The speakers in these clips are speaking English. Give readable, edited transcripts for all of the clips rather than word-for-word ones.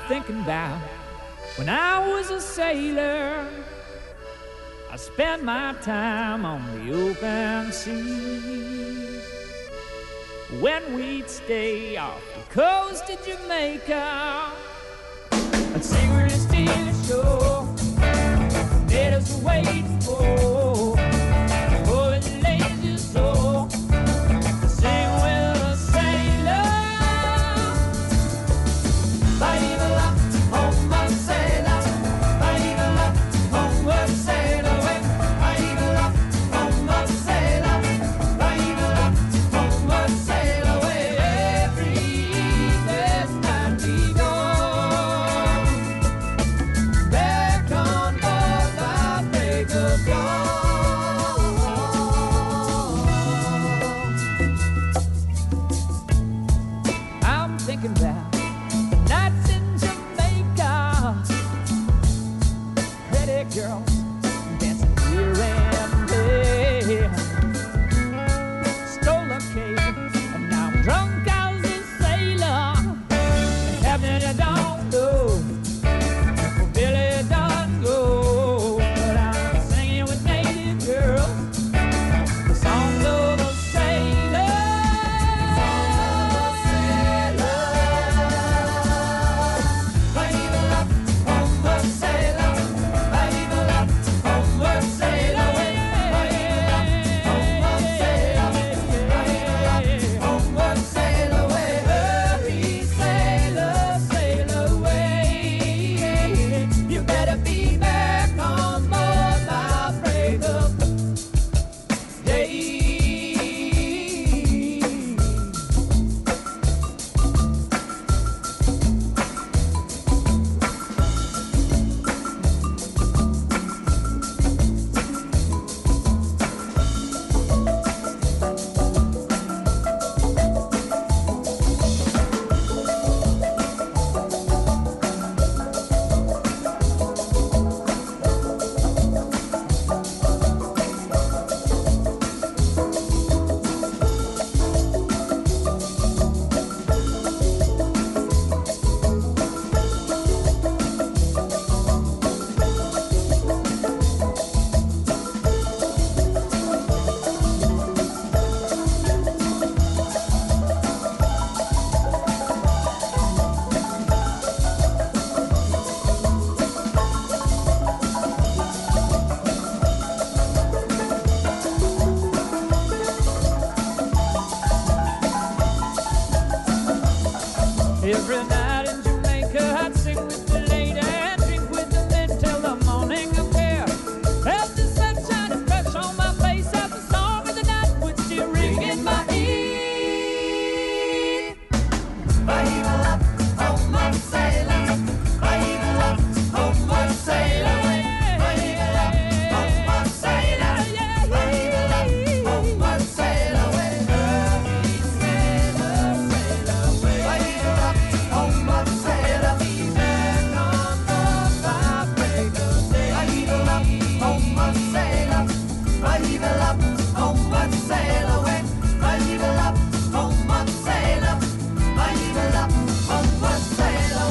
thinking about when I was a sailor. I spent my time on the open sea. When we'd stay off the coast of Jamaica, I'd secretly steal a show. Let us wait for the lazy soul to sing with a sailor. Bye-la, homeward sailor. Bye-la, homeward sailor. Bye-la, homeward sailor. Bye-la, homeward sailor. Every evening night we go back on board the break of dawn. I'm thinking about nights in Jamaica, pretty girls dancing here and there. Stole a cake and now I'm drunk as a sailor. Captain, I don't know where Billy done go, but I'm singing with native girls the songs of a sailor. Bye-la, homeward sailor. Bye-la, homeward sailor. Bye-la, homeward sailor. Bye-la, homeward sailor. Hurry, sailor, sail away. You better be back on board by break of day. Every night in Jamaica, I'd sing with the lady and drink with the men till the morning appear. Felt the sunshine and fresh on my face as the song of the night would still ring in my ear. Bye-la, homeward sailor. Bye-la, homeward sailor. Bye-la, homeward sailor. Bye-la, homeward sailor. Hurry, sailor, sail away. Bye-la, homeward sailor. Be back on board by break of day. Bye-la, homeward sailor. Bye-la, homeward sailor. Bye-la, homeward sailor. Bye-la, homeward sailor.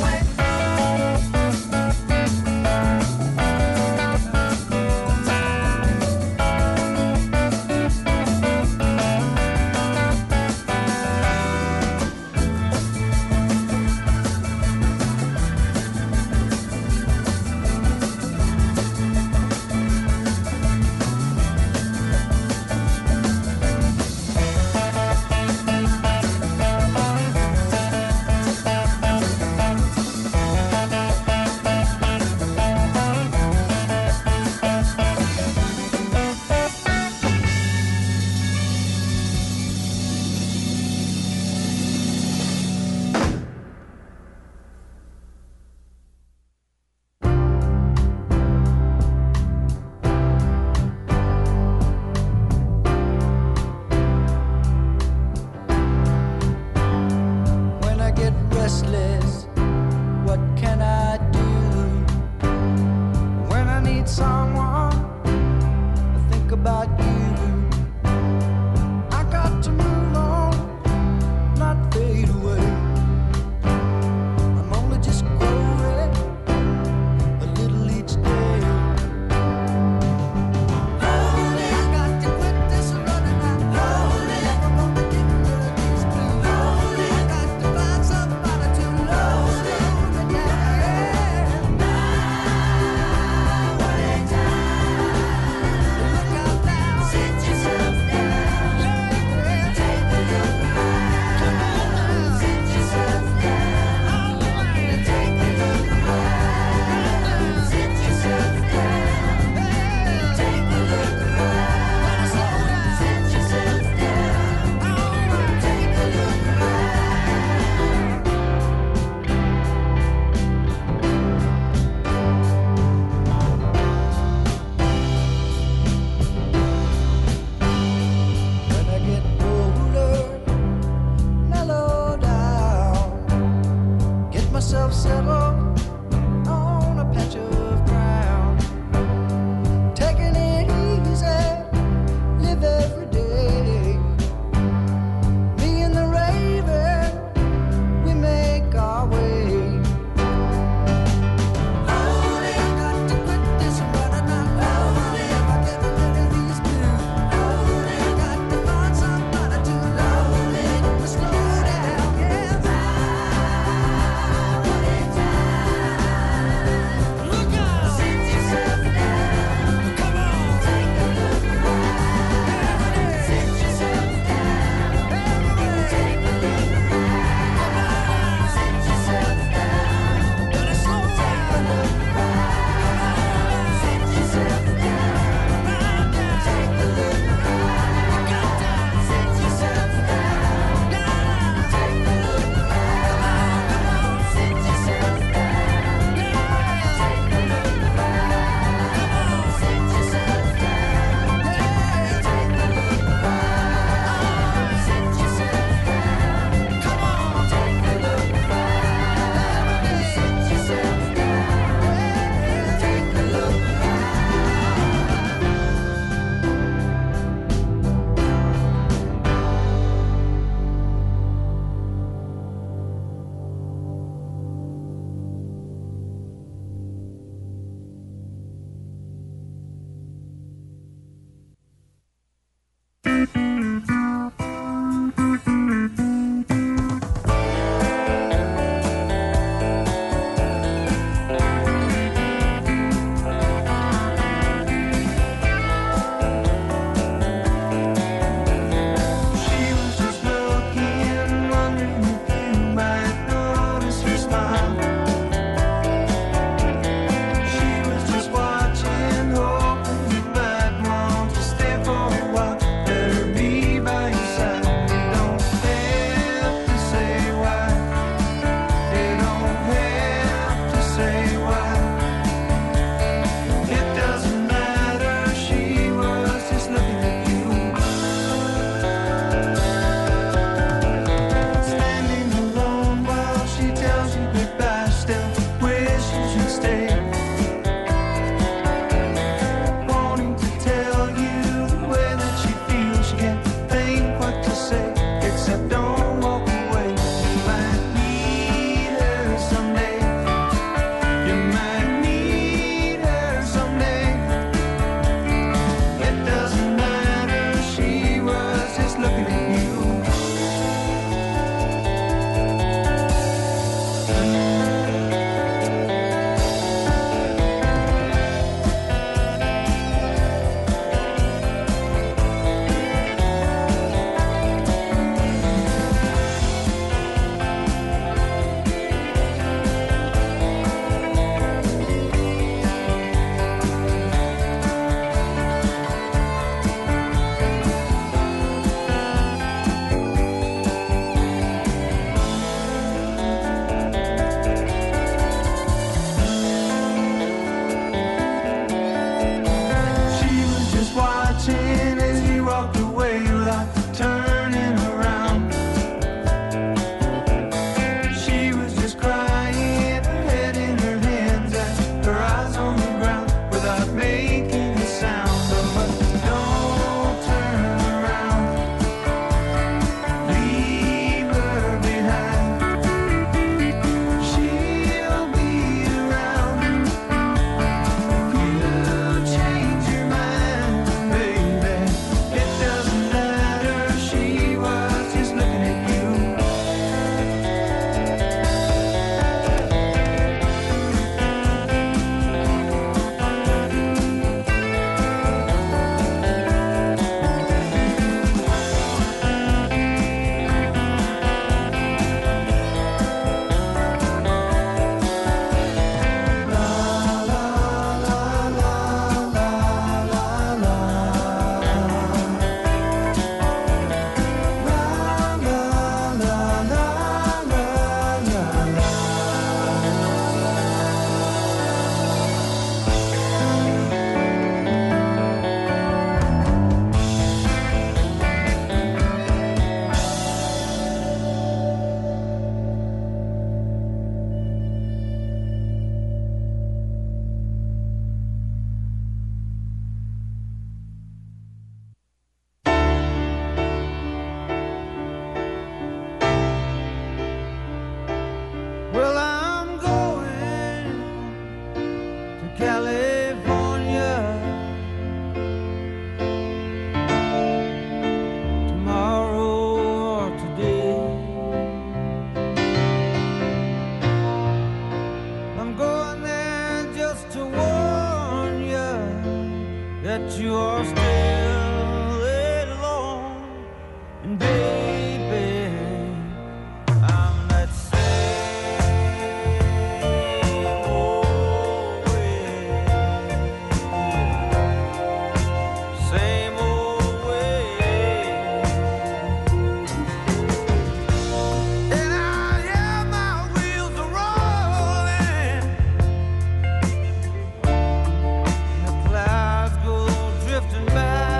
When I get restless, what can I do? When I need someone, I think about you. I got to move on, not fade away. I'm only just growing. stay. Wanting to tell you the way that she feels. She can't think what to say, except don't walk away. You might need her someday. You might need her someday. It doesn't matter, she was just looking at you. She was just watching as you walked away without turning around. She was just crying, her head in her hands and her eyes on the ground without making a sound. But don't turn around, leave her behind. She'll be around. You change your mind, baby. It doesn't matter, she was just looking at you. Well, I'm going to California tomorrow or today. I'm going there just to warn you that you are still alone. And baby, I'm that same old way. Same old way. And I hear my wheels are rolling, the clouds go drifting by.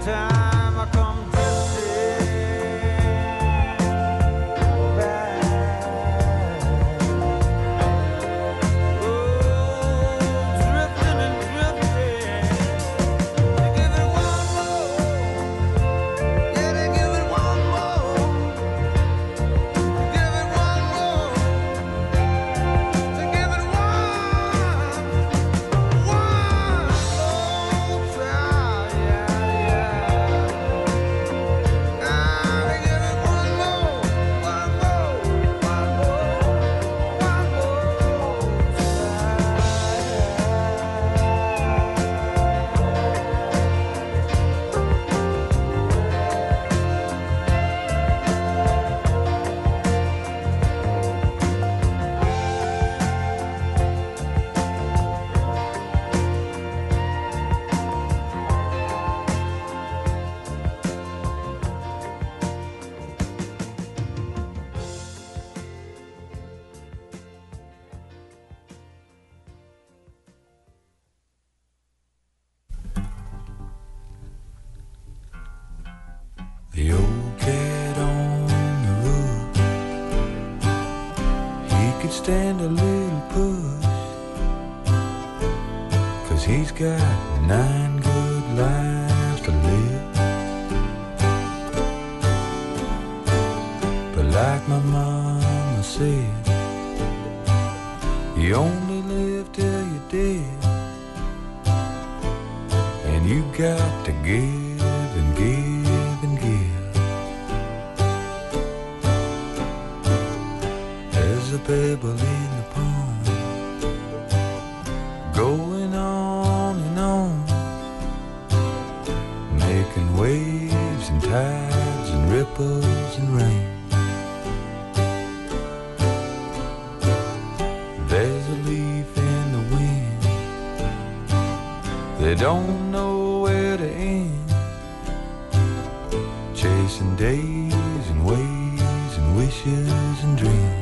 time I come drifting back. Oh, drifting and drifting. They give it one more. Yeah, they give it one more. Give it one more. They give it one more try. Yeah, yeah. Ah, they give it one more The old cat on the roof, he could stand a little push, 'cause he's got 9 good lives to live. But like my mama said, you only live till you're dead, and you got to give and give and give. There's a pebble in the pond, going on and on, making waves and tides and ripples and rain. There's a leaf in the wind, they don't know where to end, chasing days and ways and wishes and dreams.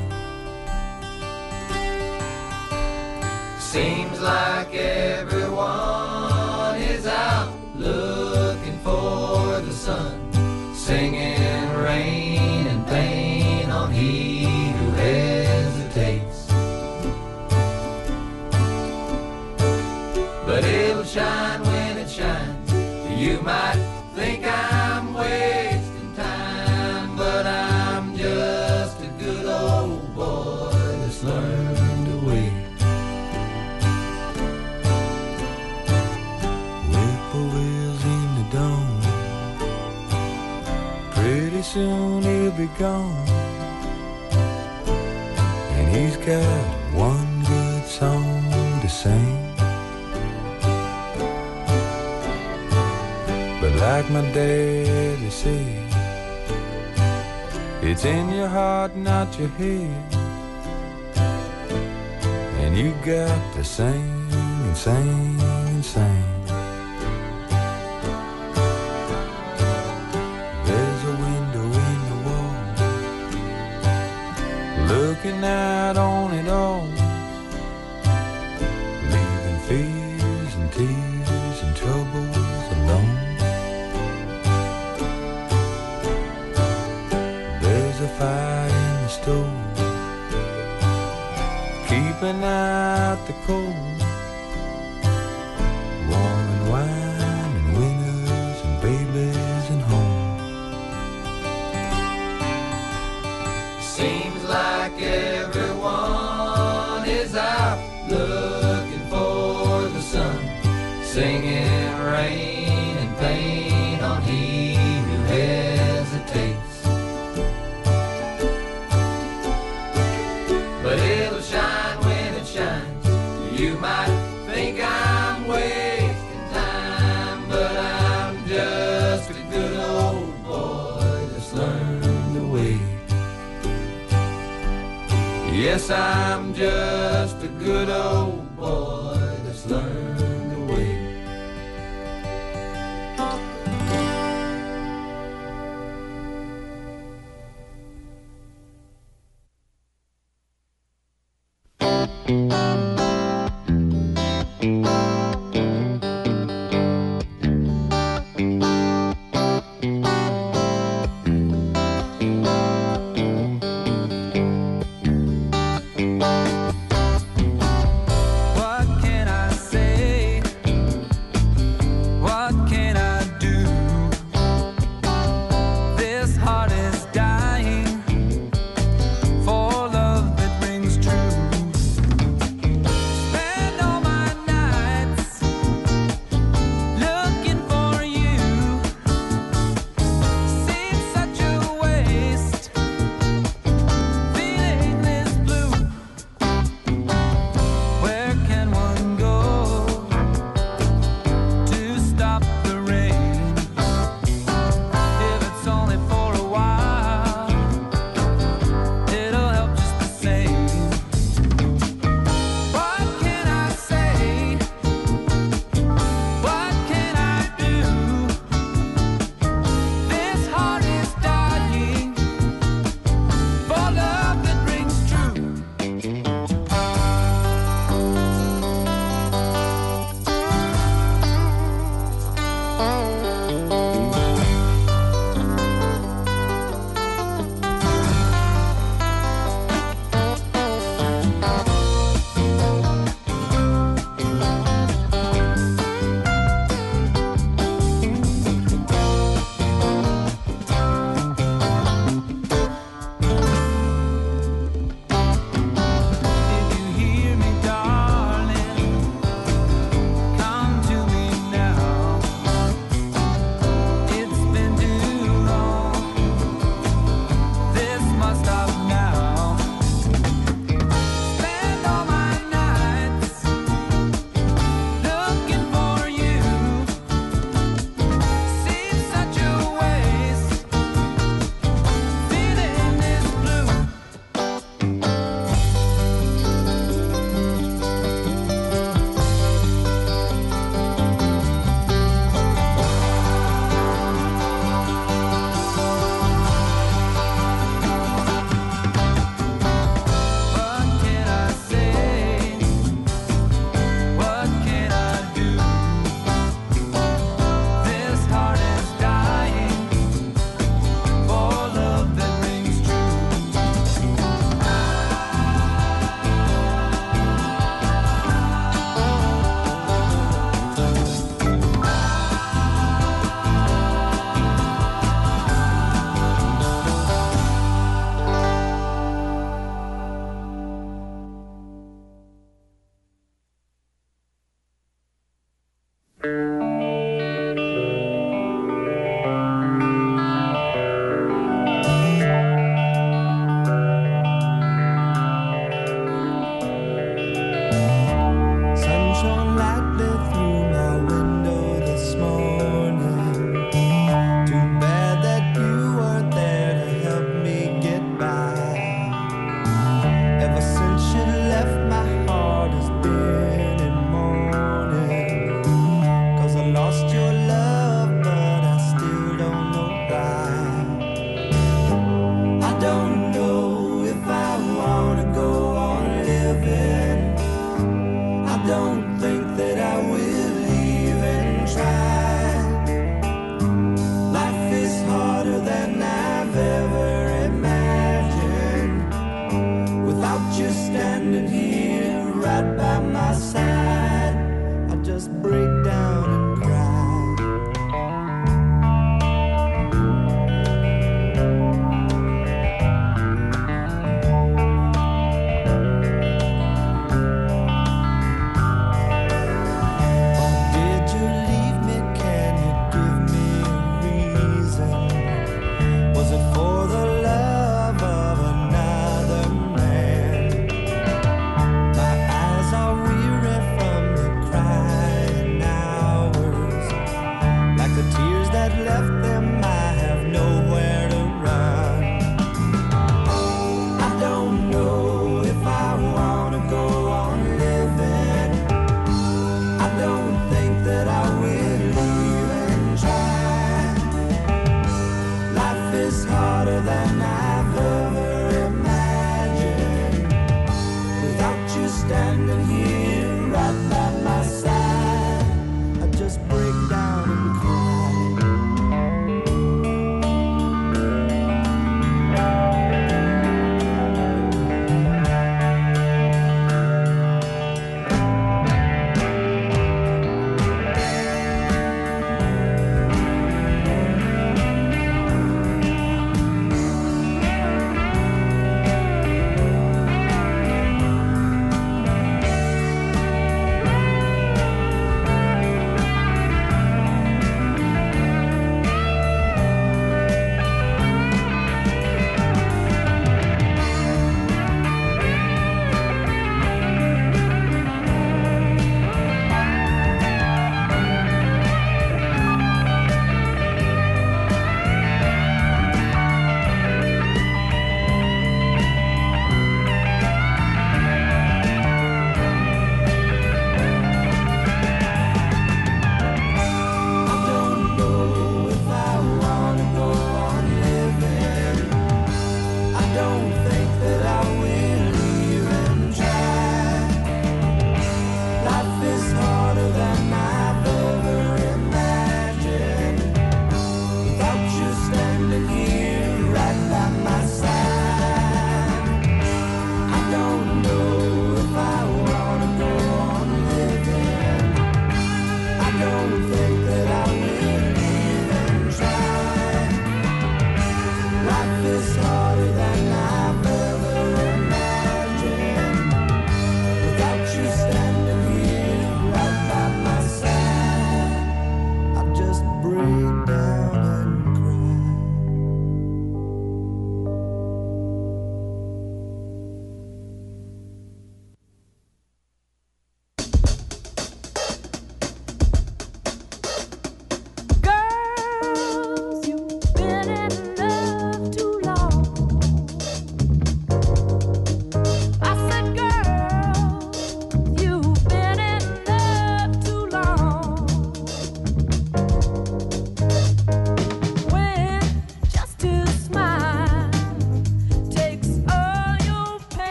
Seems like everyone is out looking for the sun, singing rain and pain on he who hesitates. But it'll shine when it shines. You might think I'm wasting time, but I'm just a good old boy that's learned to wait. Whippoorwills in the dawn, pretty soon he'll be gone, and he's got one good song to sing. But like my daddy said, it's in your heart, not your head, and you got to sing and sing and sing. There's a window in the wall, looking out on it all, leaving fears and tears and troubles alone. There's a fire in the stove, keeping out the cold, warm and wine and winners and babies and home. Seems like everyone is out looking for the sun, singing rain and pain on he who hesitates. But it'll shine when it shines. You might think I'm wasting time, but I'm just a good old boy that's learned to wait. Yes, I'm just a good old boy that's learned to wait.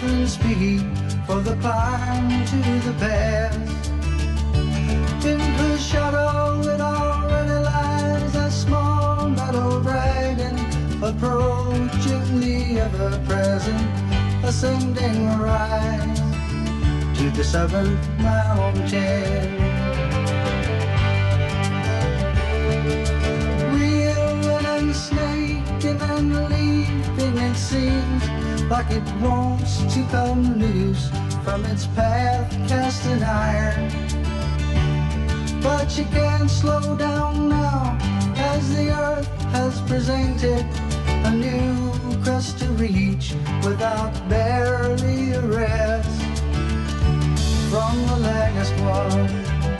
lightning speed for the climb to the pass. In the shadow it already lies, a small metal dragon approaching the ever-present ascending rise to the 7th mountain. Reeling and snaking and leaping, it seems like it wants to come loose from its path cast in iron. But you can't slow down now, as the earth has presented a new crest to reach without barely a rest from the latest one.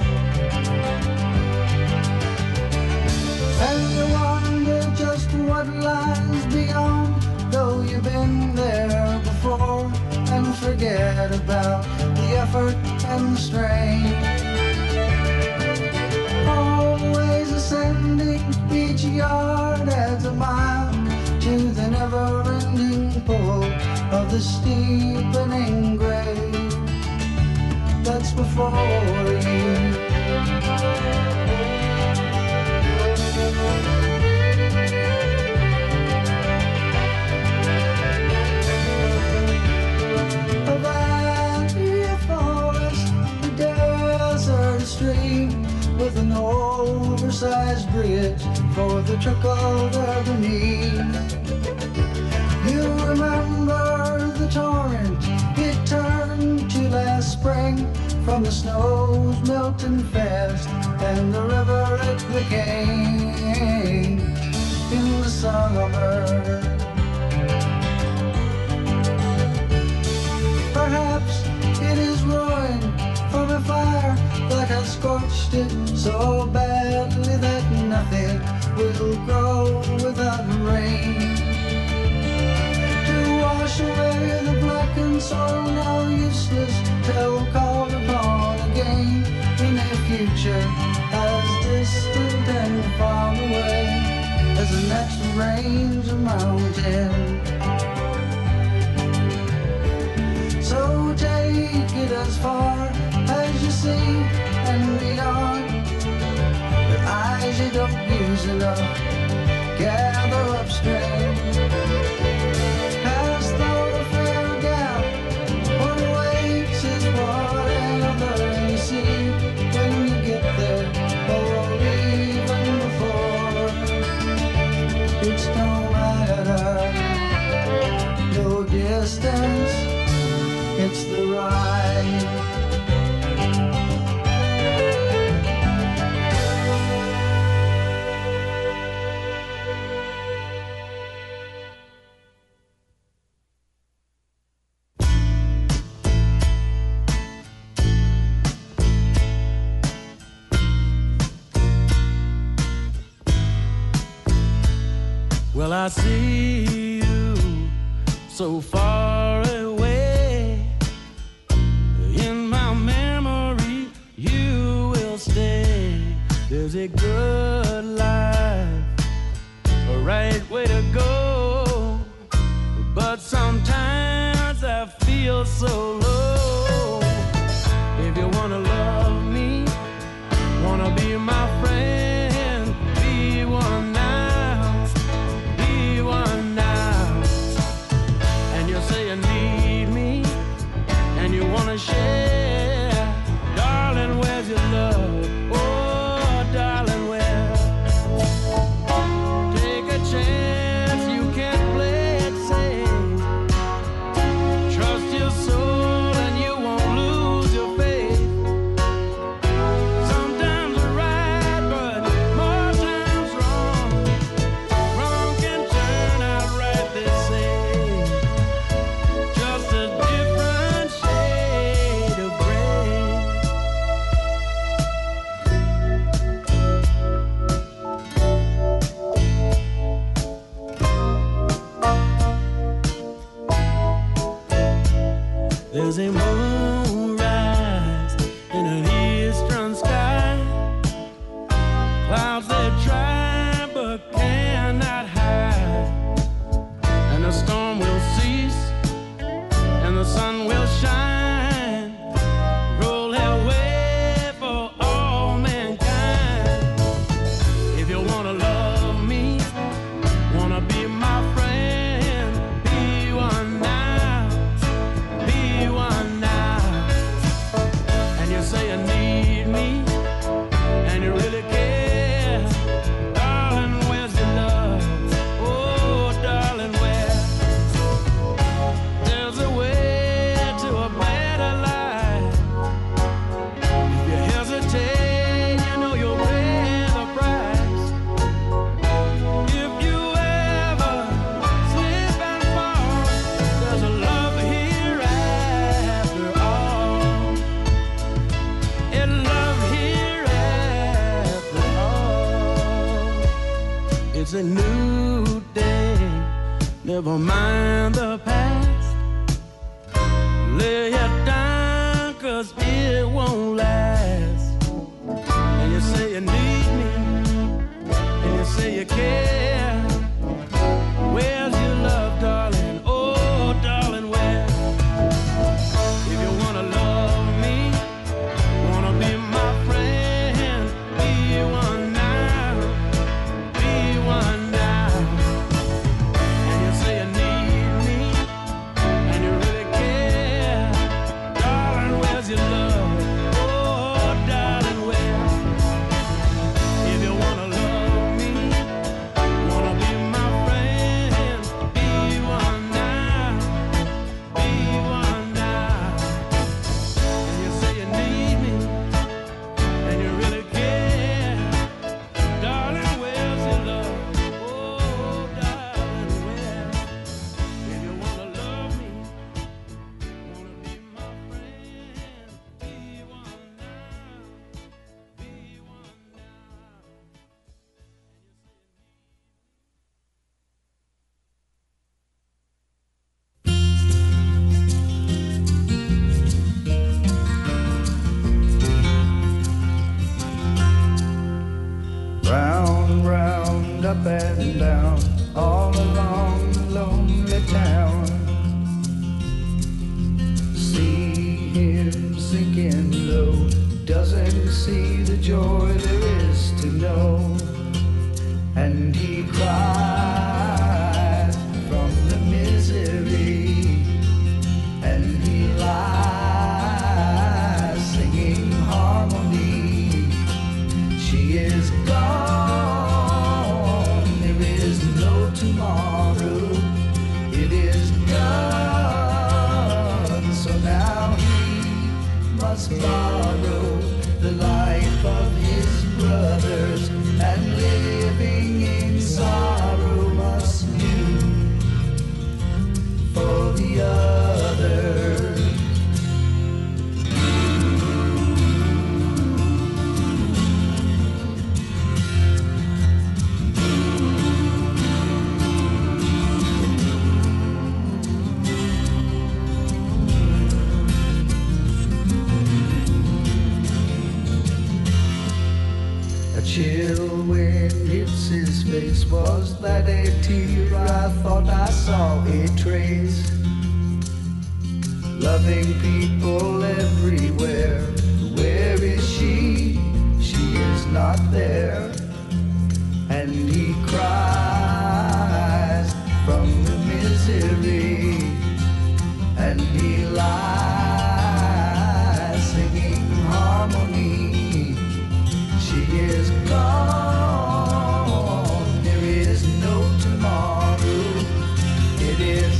And you wonder just what lies beyond, though you've been there before, and forget about the effort and the strain. Always ascending, each yard adds a mile to the never-ending pull of the steepening grade that's before you. A valley, a forest, a desert stream with an oversized bridge for the trickle there beneath. You remember the torrent, it turned to last spring from the snows melting fast, and the river it became in the summer. Perhaps it is ruined from a fire that has scorched it so badly that nothing will grow without rain. To wash away the blackened soil, now useless till called upon again in a future as distant and far away as the next range of mountain. So take it as far as you see and beyond. With eyes you don't use enough, gather up strength. Past the fair gap, what awaits is whatever you see when you get there, or even before. It's no matter, no distance, it's the ride. Well, I see you so far away. In my memory, you will stay. There's a good life, a right way to go. But sometimes I feel so low. If you wanna love me, wanna be my friend, be one now. Say you need me and you wanna share, darling, where's your love? Oh, darling, where? Take a chance, you can't play it safe. Trust your soul and you It's a new day. Never mind the past. Lay it down, 'cause it won't last. And you say you need me, and you say you care. Where's your love, darling? Oh, darling, where? If you wanna love me, wanna be my friend, be one now, be one now. And you say you need me, and you really care. Darling, where's your love? Oh, darling, where? If you wanna love me, wanna be my friend, be one now, be one now. And you say you need me, and you really care. Darling, where's your love? Oh, darling, where? If you wanna love me, wanna be my friend, be one now, be one now. Round, round, up and down, all along the lonely town. See him sinking low, doesn't see the joy there is to know. And he cries from the misery, and he lies singing harmony. She is gone, there is no tomorrow. It is done, so now he must borrow the life of his brothers, and living in sorrow must do for the others. A chill wind hits his face. Was that a tear? I thought I saw a trace. Loving people everywhere. Where is she? She is not there. And he cries from the misery, and he lies singing harmony. She is gone, there is no tomorrow. It is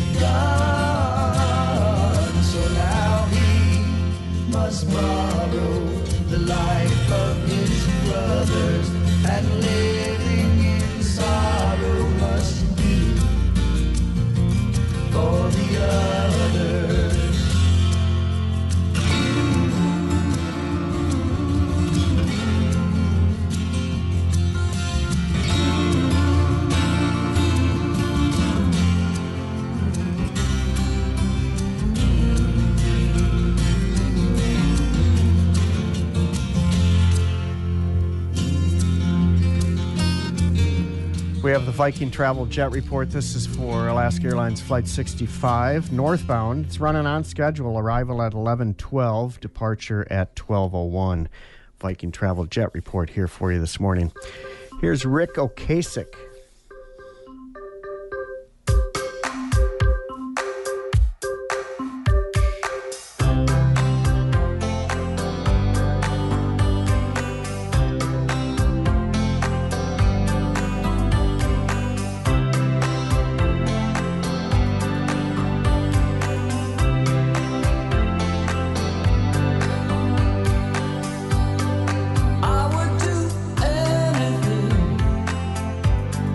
done, so now he must borrow the life of his brothers, and living in sorrow must do for the others. We have the Viking Travel Jet Report. This is for Alaska Airlines Flight 65, northbound. It's running on schedule. Arrival at 11:12, departure at 12:01. Viking Travel Jet Report here for you this morning. Here's Rick Ocasek. I would do anything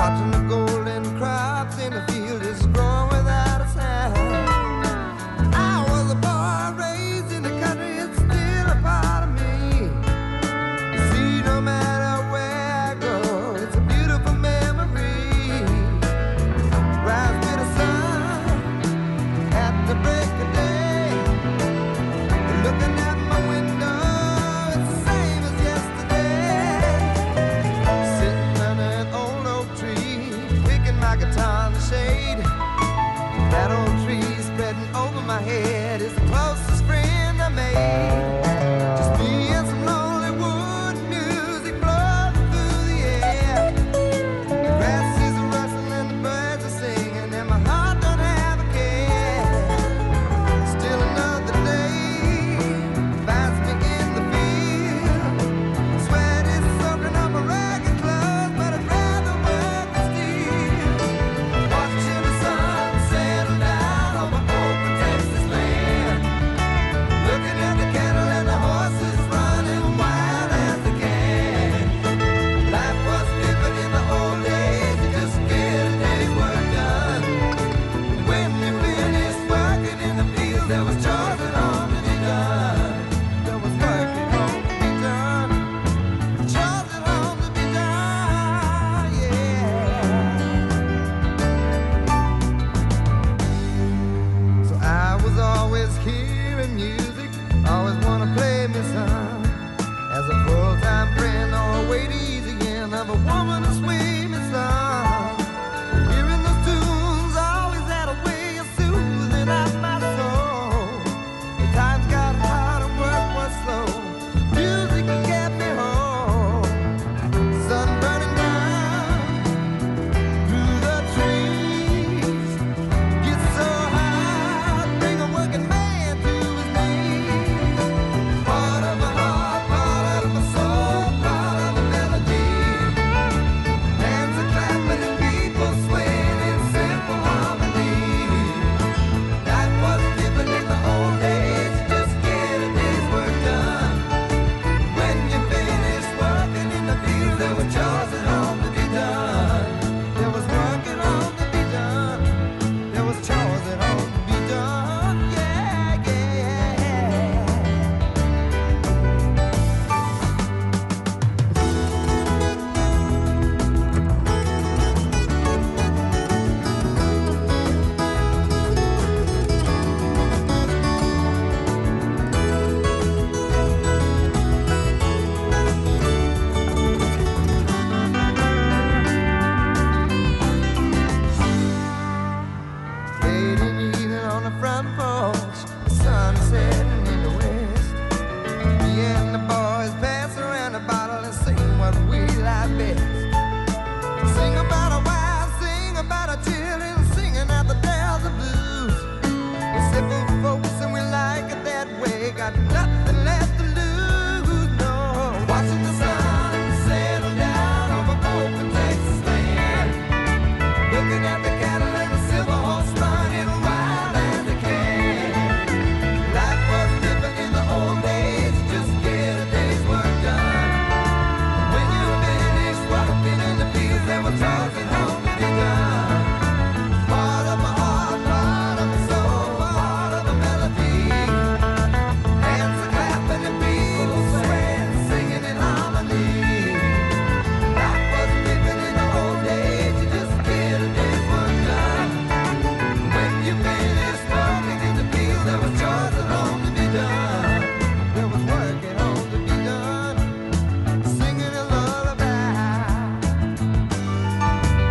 watching the golden crops in the field just growing without a sound. I was a boy raised in the country, it's still a part of me. You see, no matter where I go, it's a beautiful memory. Rise with the sun at the break of day. Looking at my window, it's the same as yesterday. Sitting under an old oak tree, picking my guitar in the shade. That old tree spreading over my head is the closest friend I made. Just me and some lonely wood music blowing through the air. The grass is rustling and the birds are singing, and my heart don't have a care. Still another day finds me in the field. Sweat is soaking on my ragged clothes, but I'd rather work the steel. Watching the sun settle down over open Texas land. Looking at the cattle and the horses running wild as they can. Life was different in the old days, you just get a day's work done. When you finished working in the field, there was chores at home to be done. There was work at home to be done. Chores at home to be done, yeah. So I was always hearing music, always wanna play me some. As a full-time friend or a wait easy end of a woman to sway me some. Hearing those tunes always had a way of soothing out my soul. The times got hard and work was slow. Music kept me home. Sun burning down through the trees. Get so high, bring a working man to his knees. Part of my heart, part of my soul, part of a melody. Hands are clapping and people swaying in simple harmony. Life was different in the old days, you just get a day's work done. When you finished working in the field, there were chores at home to be done. There was work at home to be done. There was chores at home to be done. Yeah, yeah. Late in the evening on the front porch, the sun is setting in the west. Me and the boys pass around a bottle and sing what we like best. Sing about our wives, sing about our children, singing out the dells of blues. We're simple folks and we like it that way, got nothing left to lose, no. Watching the sun settle down over open Texas land. Looking at the cattle and the silver horse running wild as they can. Life was different in the old days, you just get a day's work done. When you finish working in the fields, there were chores at home to be done. Part of my heart, part of my soul, part of a melody. Hands are clapping and people swaying, singing in harmony. Life was different in the old days, you just get a day's work done. When you finished working in the field, there was chores at home to be done. There was work at home to be done, singing a lullaby.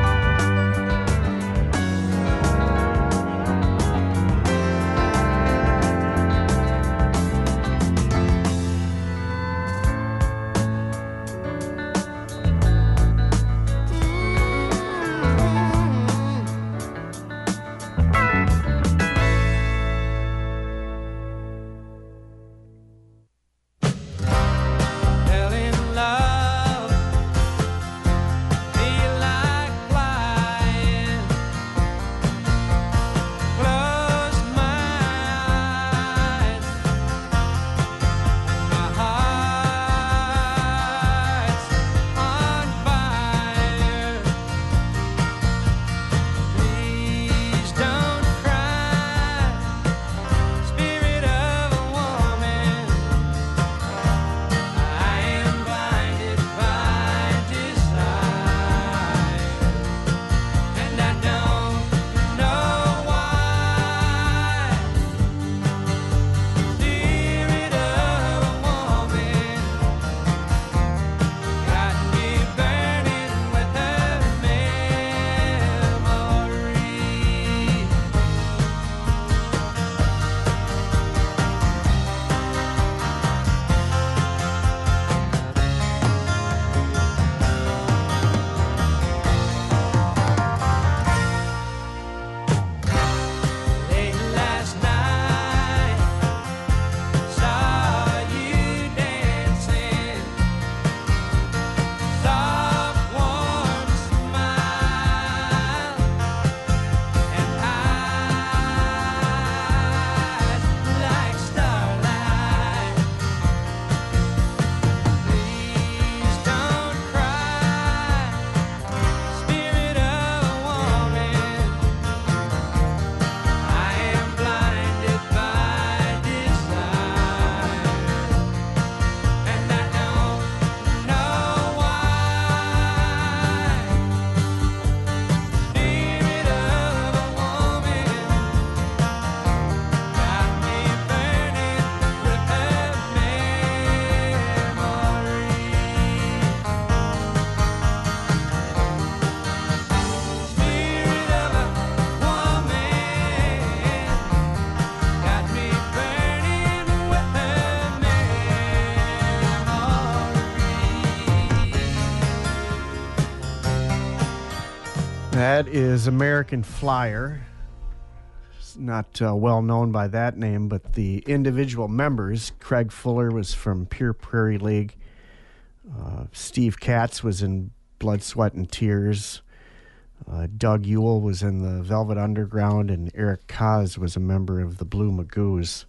That is American Flyer. It's not well known by that name, but the individual members, Craig Fuller was from Pure Prairie League. Steve Katz was in Blood, Sweat, and Tears. Doug Ewell was in the Velvet Underground, and Eric Kaz was a member of the Blue Magoos.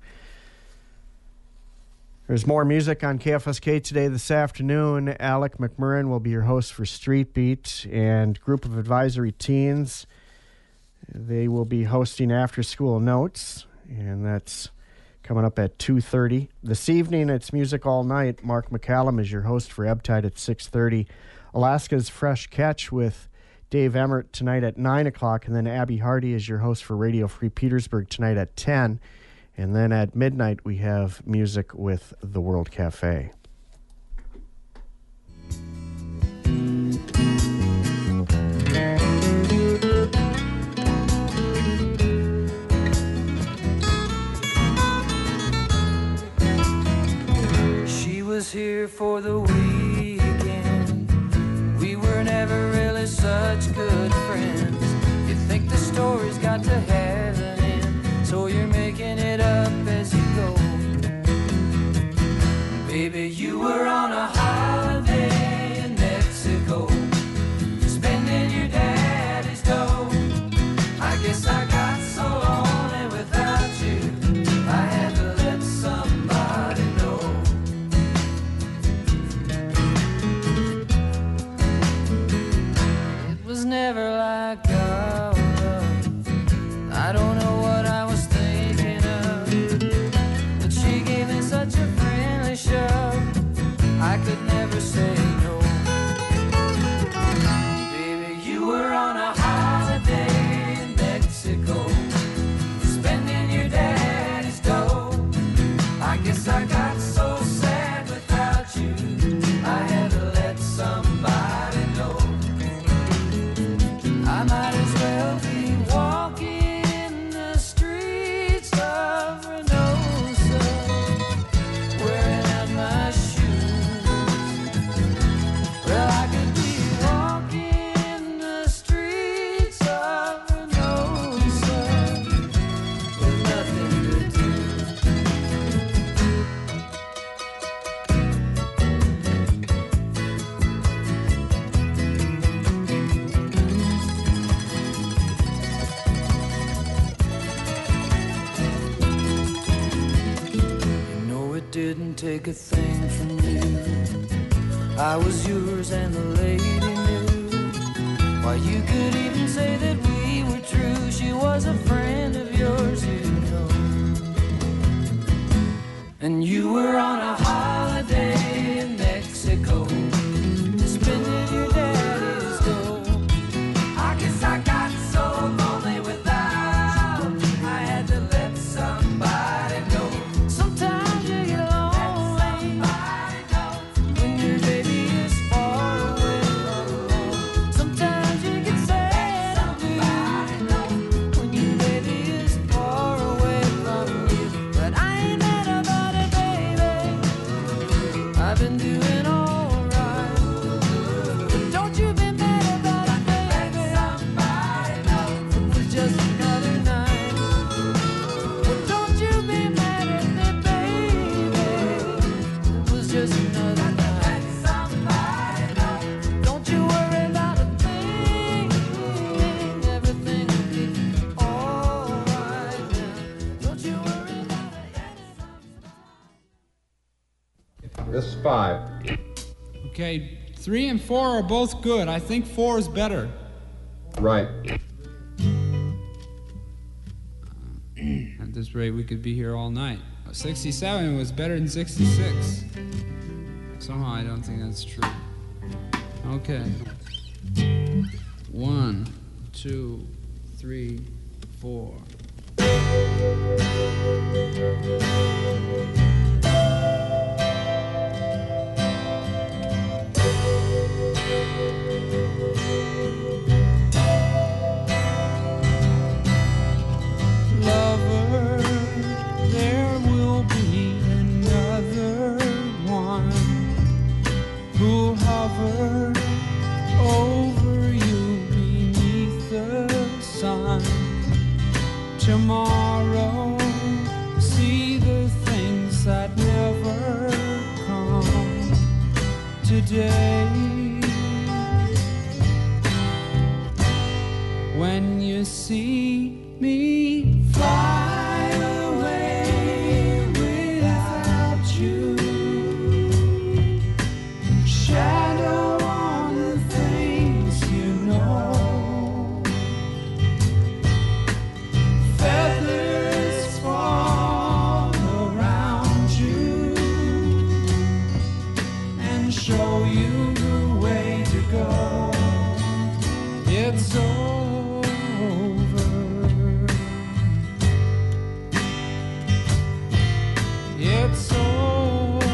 There's more music on KFSK today this afternoon. Alec McMurrin will be your host for Street Beat, and Group of Advisory Teens. They will be hosting After School Notes, and that's coming up at 2:30. This evening, it's Music All Night. Mark McCallum is your host for Ebtide at 6:30. Alaska's Fresh Catch with Dave Emmert tonight at 9 o'clock, and then Abby Hardy is your host for Radio Free Petersburg tonight at 10. And then at midnight, we have music with the World Cafe. She was here for the weekend. We were never really such good friends. You think the story's got to have an end, so you're making it up as you go. Baby, you were on a holiday in Mexico, spending your daddy's dough. I guess I got so lonely without you, I had to let somebody know. It was never like our love. I don't know what I was thinking of, but she gave me such a friendly shove, I could never say no. Baby, you were on a holiday in Mexico, spending your daddy's dough. I guess I got so sad without you, I had to let somebody know. I might as well be walking the streets of Reynosa, wearing out my shoes. Well, I could be walking the streets of Reynosa with nothing to do. You know it didn't take a thing from you. I was yours and the lady knew. Why, you could even say that we were true. She was a friend of yours, you know. And you were on a holiday in Mexico, spending your daddy's dough. I guess I got so lonely without, I had to let somebody know. Sometimes you get lonely when your baby is far away from home. Sometimes you get sad when your baby is far away from you. But I ain't mad about it, baby. I've been doing alright. But don't you be mad about it, baby. It was just another night. But don't you be mad at me, baby. It was just another night. Don't you worry about a thing. Everything will be alright now. Don't you worry about it. This is 5. Okay, 3 and 4 are both good. I think 4 is better. Right. At this rate, we could be here all night. 67 was better than 66. Somehow I don't think that's true. Okay. 1, 2, 3, 4. Lover, there will be another one who'll hover over you beneath today. When you see me fly away without you, shadow on the things you know, feathers fall around you and show you the way to go. It's over. It's over.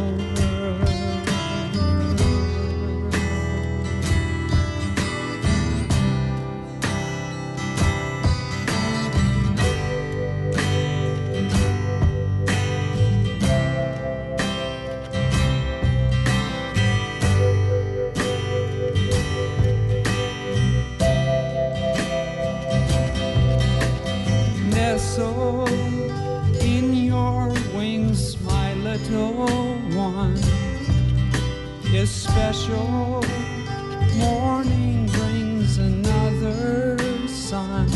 Nestle in your wings, my little one, is special. Morning brings another sun.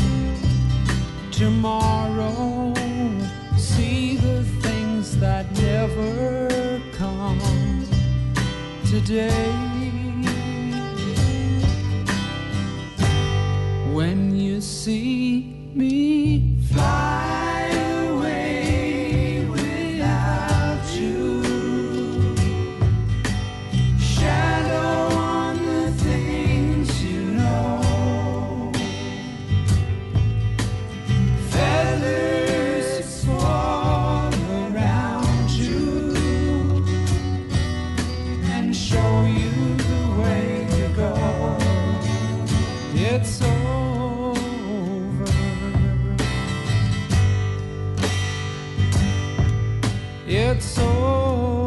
Tomorrow, see the things that never come. Today, when you see me fly away without you, shadow on the things you know, feathers fall around you and show you the way to go. It's over. It's over.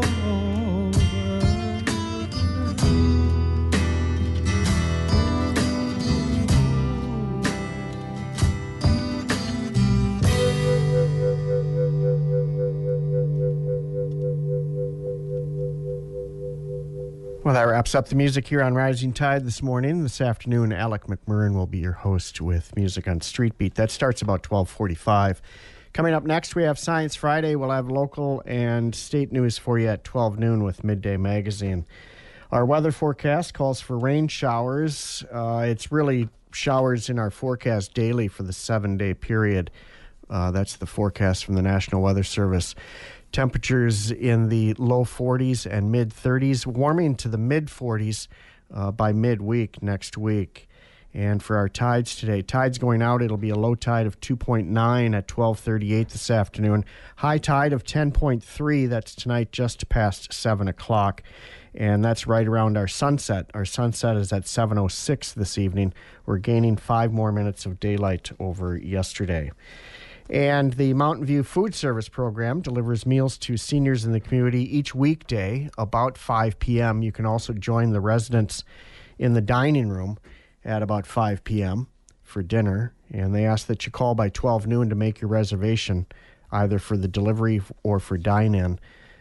Well, that wraps up the music here on Rising Tide this morning. This afternoon, Alec McMurrin will be your host with music on Street Beat. That starts about 12:45. Coming up next, we have Science Friday. We'll have local and state news for you at 12 noon with Midday Magazine. Our weather forecast calls for rain showers. It's really showers in our forecast daily for the 7-day period. That's the forecast from the National Weather Service. Temperatures in the low 40s and mid 30s, warming to the mid 40s by midweek next week. And for our tides today, tides going out, it'll be a low tide of 2.9 at 12:38 this afternoon. High tide of 10.3, that's tonight just past 7 o'clock. And that's right around our sunset. Our sunset is at 7:06 this evening. We're gaining 5 more minutes of daylight over yesterday. And the Mountain View Food Service Program delivers meals to seniors in the community each weekday about 5 p.m. You can also join the residents in the dining room at about 5 p.m. for dinner. And they ask that you call by 12 noon to make your reservation, either for the delivery or for dine-in.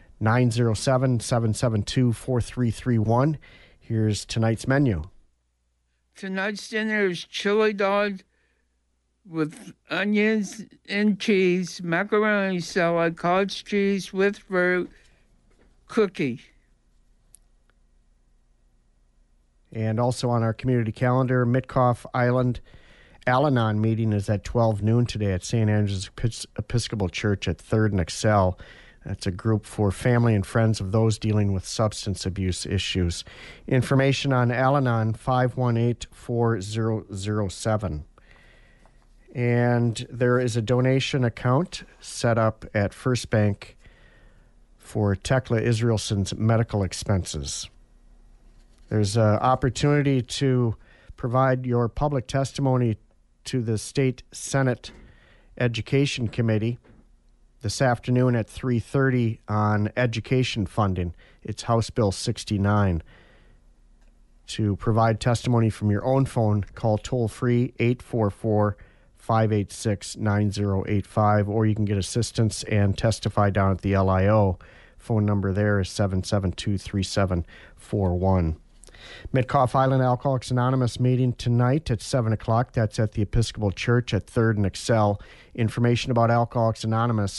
907-772-4331. Here's tonight's menu. Tonight's dinner is chili dog with onions and cheese, macaroni salad, cottage cheese with fruit, cookie. And also on our community calendar, Mitkoff Island Al-Anon meeting is at 12 noon today at St. Andrew's Episcopal Church at 3rd and Excel. That's a group for family and friends of those dealing with substance abuse issues. Information on Al-Anon, 518-4007. And there is a donation account set up at First Bank for Tekla Israelson's medical expenses. There's an opportunity to provide your public testimony to the State Senate Education Committee this afternoon at 3:30 on education funding. It's House Bill 69. To provide testimony from your own phone, call toll-free 844-586-9085, or you can get assistance and testify down at the LIO, Phone number there is 772-3741. Mitkoff Island Alcoholics Anonymous meeting tonight at 7 o'clock. That's at the Episcopal Church at 3rd and Excel. Information about Alcoholics Anonymous,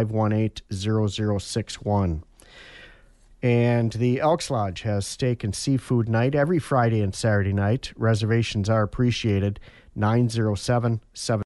518-0061. And the Elks Lodge has steak and seafood night every Friday and Saturday night. Reservations are appreciated. 907-7